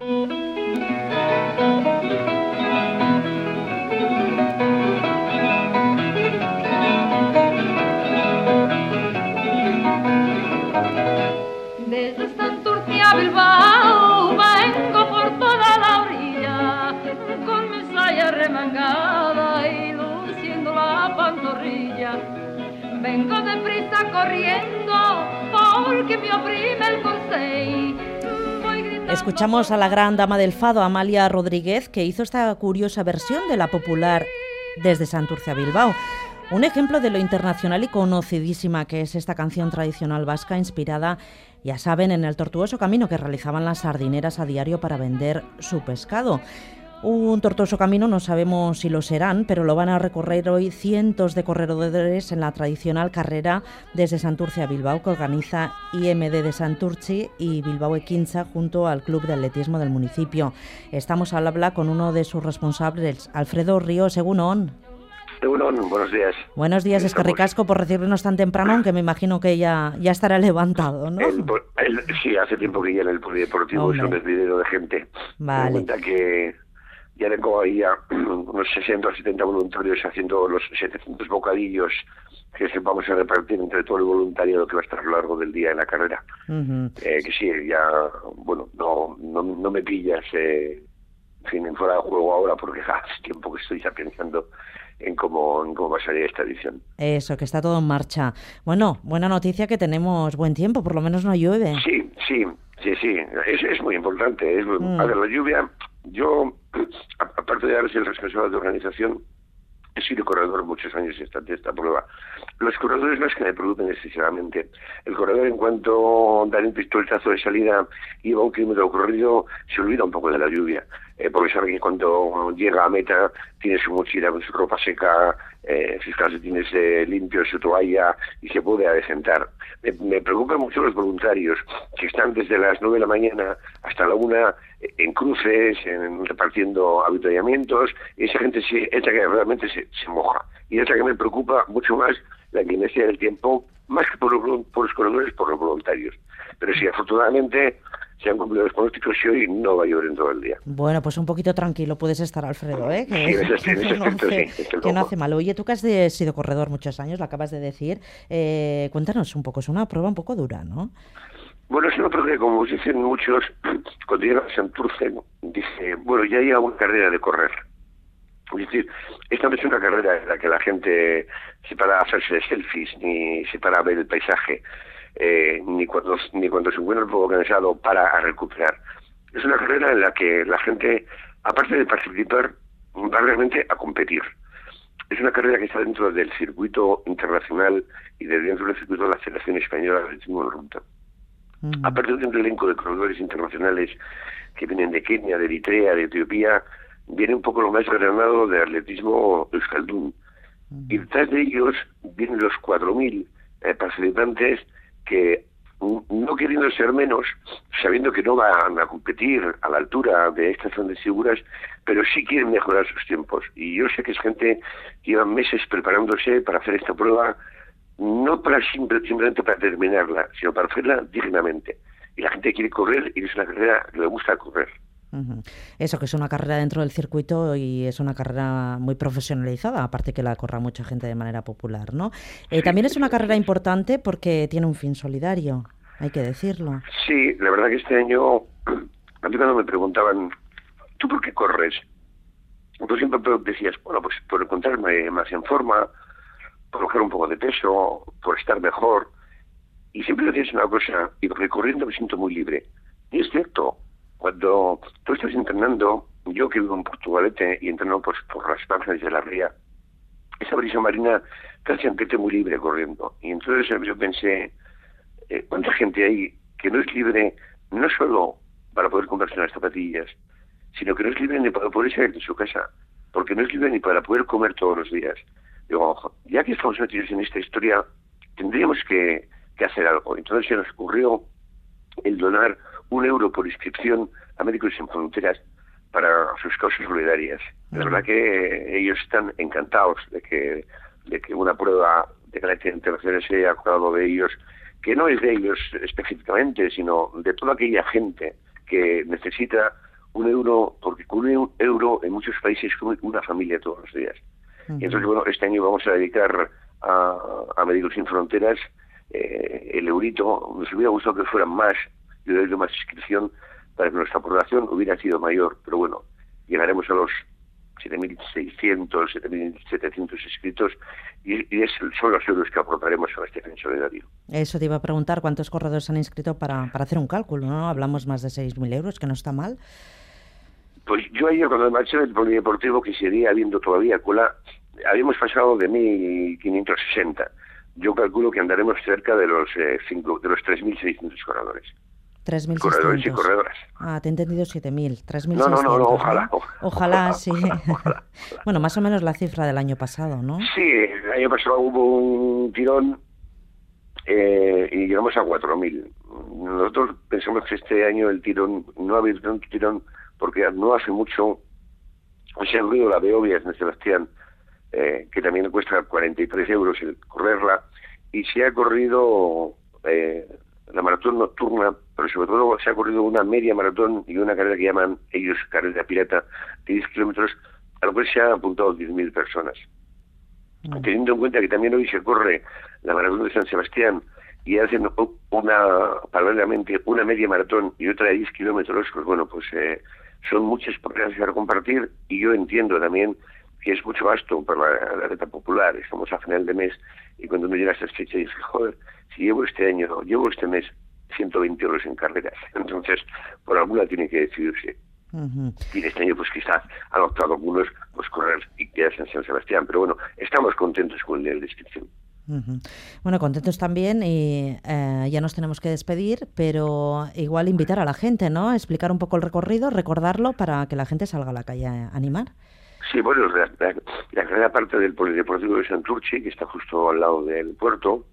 Desde Santurce a Bilbao vengo por toda la orilla, con mi saya remangada y luciendo la pantorrilla. Vengo deprisa corriendo porque me oprime el consey. Escuchamos a la gran dama del fado, Amalia Rodríguez, que hizo esta curiosa versión de la popular Desde Santurce a Bilbao. Un ejemplo de lo internacional y conocidísima que es esta canción tradicional vasca, inspirada, ya saben, en el tortuoso camino que realizaban las sardineras a diario para vender su pescado. Un tortuoso camino, no sabemos si lo serán, pero lo van a recorrer hoy cientos de corredores en la tradicional carrera desde Santurce a Bilbao que organiza IMD de Santurce y Bilbao Ekintza junto al Club de Atletismo del municipio. Estamos al habla con uno de sus responsables, Alfredo Ríos. Egunon. Egunon, buenos días. Buenos días, eskerrik asko por recibirnos tan temprano, aunque me imagino que ya estará levantado, ¿no? Sí, hace tiempo que ya en el polideportivo es un desvidero de gente. Vale. Me doy cuenta que ya tengo ahí a unos 60 o 70 voluntarios haciendo los 700 bocadillos que vamos a repartir entre todo el voluntariado que va a estar a lo largo del día en la carrera. Que sí, ya, bueno, no me pillas en fuera de juego ahora porque hace tiempo que estoy ya pensando en cómo va a salir esta edición. Eso, que está todo en marcha. Bueno, buena noticia que tenemos buen tiempo, por lo menos no llueve. Sí, es muy importante. A ver, la lluvia, yo, aparte de ser el responsable de organización, he sido corredor muchos años de esta prueba. Los corredores no es que me preocupen excesivamente. El corredor, en cuanto da un pistoletazo de salida y va un kilómetro corrido, se olvida un poco de la lluvia. Porque sabe que cuando llega a meta tiene su mochila con su ropa seca, sus calcetines limpios, su toalla y se puede adecentar. Me preocupan mucho los voluntarios que están desde las 9 de la mañana hasta la 1 en cruces, repartiendo avituallamientos, y esa gente es la que realmente se moja. Y es la que me preocupa mucho más, la inercia del tiempo, más que por los corredores, por los voluntarios. Pero sí, afortunadamente se han cumplido los pronósticos y hoy no va a llover en todo el día. Bueno, pues un poquito tranquilo puedes estar, Alfredo, ¿eh? Que no hace mal. Oye, tú que has sido corredor muchos años, lo acabas de decir, cuéntanos un poco, es una prueba un poco dura, ¿no? Bueno, es una prueba que, como dicen muchos, cuando llega a Santurce, dice, bueno, ya hay una carrera de correr. Es decir, esta no es una carrera en la que la gente se para a hacerse selfies, ni se para a ver el paisaje, ni cuando se encuentra un poco cansado para a recuperar. Es una carrera en la que la gente, aparte de participar, va realmente a competir. Es una carrera que está dentro del circuito internacional y dentro del circuito de la Federación Española de Atletismo en Ruta. Aparte de un elenco de corredores internacionales que vienen de Kenia, de Eritrea, de Etiopía, viene un poco lo más granado de atletismo euskaldun. Y detrás de ellos vienen los 4.000 participantes que, no queriendo ser menos, sabiendo que no van a competir a la altura de estas grandes figuras, pero sí quieren mejorar sus tiempos. Y yo sé que es gente que lleva meses preparándose para hacer esta prueba, no para simplemente para terminarla, sino para hacerla dignamente. Y la gente quiere correr y es una carrera que le gusta correr. Eso, que es una carrera dentro del circuito y es una carrera muy profesionalizada, aparte que la corra mucha gente de manera popular, ¿no? Sí, también es una carrera importante porque tiene un fin solidario, hay que decirlo. Sí, la verdad que este año, a mí cuando me preguntaban, ¿tú por qué corres? Tú siempre decías, bueno, pues por encontrarme más en forma, por coger un poco de peso, por estar mejor. Y siempre decías una cosa, y porque corriendo me siento muy libre. Y es cierto, cuando tú estás entrenando, yo que vivo en Portugalete y entreno por las márgenes de la ría, esa brisa marina te hace sentirte muy libre corriendo. Y entonces yo pensé, ¿cuánta gente hay que no es libre no solo para poder comprarse unas zapatillas, sino que no es libre ni para poder salir de su casa, porque no es libre ni para poder comer todos los días? Digo, ojo, ya que estamos metidos en esta historia, tendríamos que hacer algo. Entonces se nos ocurrió el donar €1 por inscripción a Médicos Sin Fronteras para sus causas solidarias. La verdad que ellos están encantados de que una prueba de carácter internacional se haya acordado de ellos, que no es de ellos específicamente, sino de toda aquella gente que necesita €1, porque con €1 en muchos países come una familia todos los días. Y entonces, bueno, este año vamos a dedicar a Médicos Sin Fronteras el eurito. Nos hubiera gustado que fueran más, yo hubiera hecho más inscripción para que nuestra población hubiera sido mayor, pero bueno, llegaremos a los 7.600, 7.700 inscritos y son los euros que aportaremos a este fin solidario. Eso te iba a preguntar, ¿cuántos corredores han inscrito para hacer un cálculo? ¿No? Hablamos más de 6.000 euros, que no está mal. Pues yo ayer cuando marché del polideportivo, que seguía habiendo todavía cola, habíamos pasado de 1.560. Yo calculo que andaremos cerca de los 3.600 corredores. 3.600. Corredores y corredoras. Ah, te he entendido 7.000. 3.600. No, ojalá. Ojalá, sí. Ojalá. Bueno, más o menos la cifra del año pasado, ¿no? Sí, el año pasado hubo un tirón y llegamos a 4.000. Nosotros pensamos que este año el tirón, no ha habido tanto tirón, porque no hace mucho se ha corrido la Beovia en San Sebastián, que también cuesta 43 euros el correrla, y se ha corrido la maratón nocturna, pero sobre todo se ha corrido una media maratón y una carrera que llaman ellos carrera pirata de 10 kilómetros, a lo cual se han apuntado 10.000 personas. Teniendo en cuenta que también hoy se corre la maratón de San Sebastián y hacen paralelamente una media maratón y otra de 10 kilómetros, pues bueno, pues son muchas carreras para compartir, y yo entiendo también que es mucho gasto para la reta popular. Estamos a final de mes y cuando uno llega a estas fechas dice, joder, si llevo este mes 120 euros en carreras, entonces por alguna tiene que decidirse. Y este año pues quizás han optado algunos pues correr y quedarse en San Sebastián, pero bueno, estamos contentos con el nivel de inscripción. Bueno, contentos también, y ya nos tenemos que despedir, pero igual invitar a la gente, ¿no? Explicar un poco el recorrido, recordarlo para que la gente salga a la calle a animar. Sí, bueno, la carrera parte del polideportivo de Santurchi, que está justo al lado del puerto,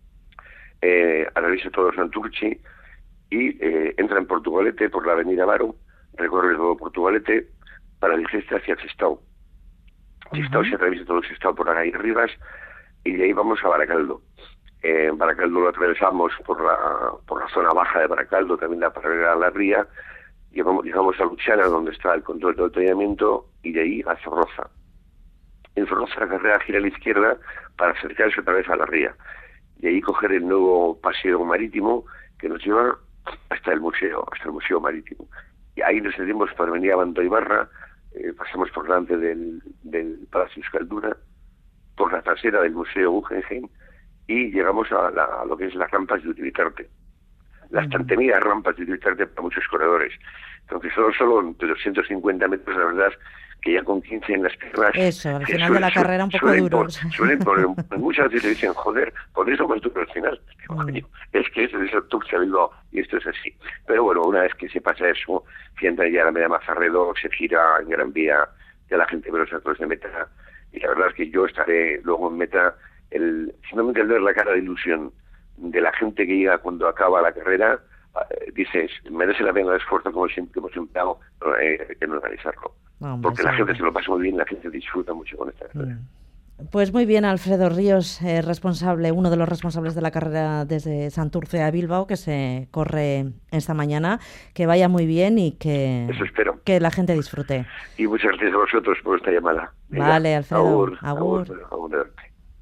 atraviesa todo Santurchi y entra en Portugalete por la avenida Varo, recorre todo Portugalete para dirigirse hacia Sestao. Sestao se atraviesa todo Sestao por la calle Rivas y de ahí vamos a Baracaldo. Baracaldo lo atravesamos por la zona baja de Baracaldo, también la paralela a la ría, llegamos a Luchana, donde está el control de embotellamiento, y de ahí a Zorroza. En Zorroza la carrera gira a la izquierda para acercarse otra vez a la ría, y ahí coger el nuevo paseo marítimo que nos lleva hasta el museo marítimo. Y ahí nos salimos para venir a Bando Ibarra, pasamos por delante del Palacio Euskalduna, por la trasera del Museo Guggenheim, y llegamos a lo que es las rampas de Utilitarte. Las tan temidas rampas de Utilitarte para muchos corredores. Entonces solo de 250 metros, la verdad, que ya con 15 en las piernas... Eso, al final de la carrera un poco duros. Suelen poner, muchas veces dicen, joder, por eso más duro al final. Es que eso es Santurce a Bilbao, y esto es así. Pero bueno, una vez que se pasa eso, que entra ya la media Mazarredo, se gira en Gran Vía, ya la gente ve los saltos de meta, y la verdad es que yo estaré luego en meta, simplemente al ver la cara de ilusión de la gente que llega cuando acaba la carrera, dices, merece la pena el esfuerzo como siempre hemos empleado en organizarlo. Porque la gente se lo pasa muy bien, la gente disfruta mucho con esta carrera. Pues muy bien, Alfredo Ríos, uno de los responsables de la carrera desde Santurce a Bilbao, que se corre esta mañana. Que vaya muy bien y que, eso espero, que la gente disfrute. Y muchas gracias a vosotros por esta llamada. Vale, Alfredo. Agur.